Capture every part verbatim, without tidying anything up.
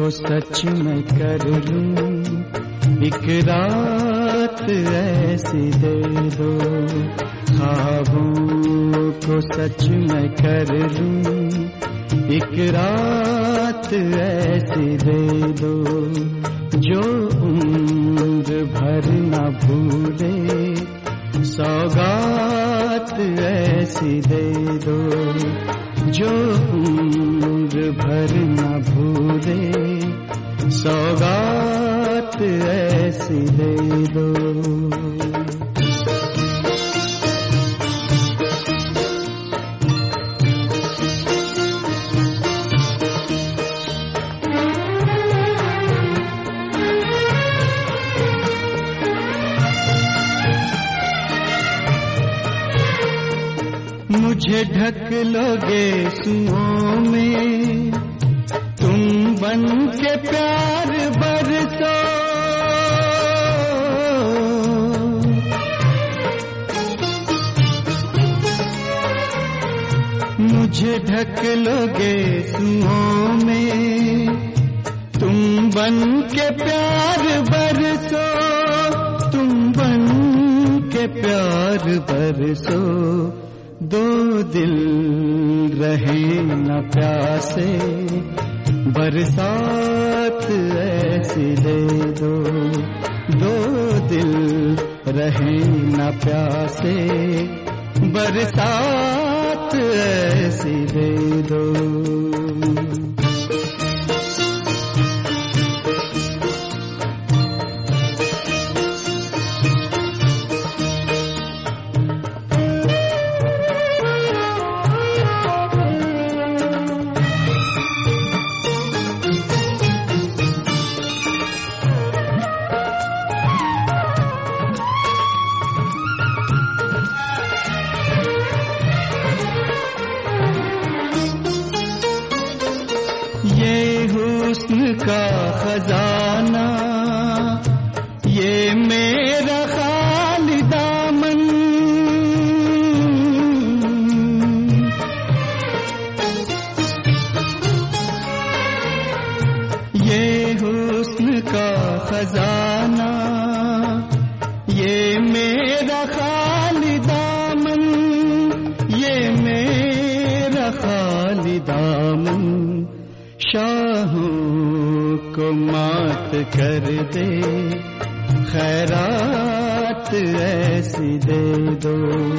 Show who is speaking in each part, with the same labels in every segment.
Speaker 1: को सच में कर लूं, एक रात ऐसी दे दो। ख्वाबों को सच में कर लूं, एक रात ऐसी दे दो, जो उम्र भर न भूले। सौगात ऐसी दे दो, जो उम्र भर न भूले। सौगात ऐसी दे दो। मुझे ढक लोगे सुओं में, तुम बन के प्यार बरसो। मुझे ढक लोगे सुओं में, तुम बन के प्यार बरसो। तुम बन के प्यार बरसो, दो दिल रहे न प्यासे। बरसात ऐसी दे दो, दो दिल रहे न प्यासे। बरसात ऐसी दे दो। ये हुस्न का खजाना, ये मेरा खाली दामन। ये हुस्न का खजाना, ये मेरा खाली दामन। ये मेरा खाली दामन, शाहों को मात कर दे। खैरात ऐसी दे दो,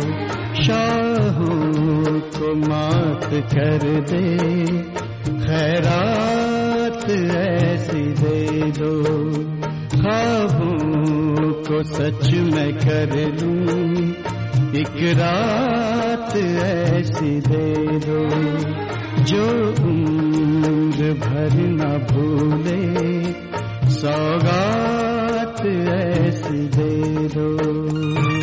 Speaker 1: शाहों को मात कर दे। खैरात ऐसी दे दो, ख्वाबों को सच में कर लूं, एक रात ऐसी दे दो, जो उम्र भर न भूले। सौगात ऐसी दे दो।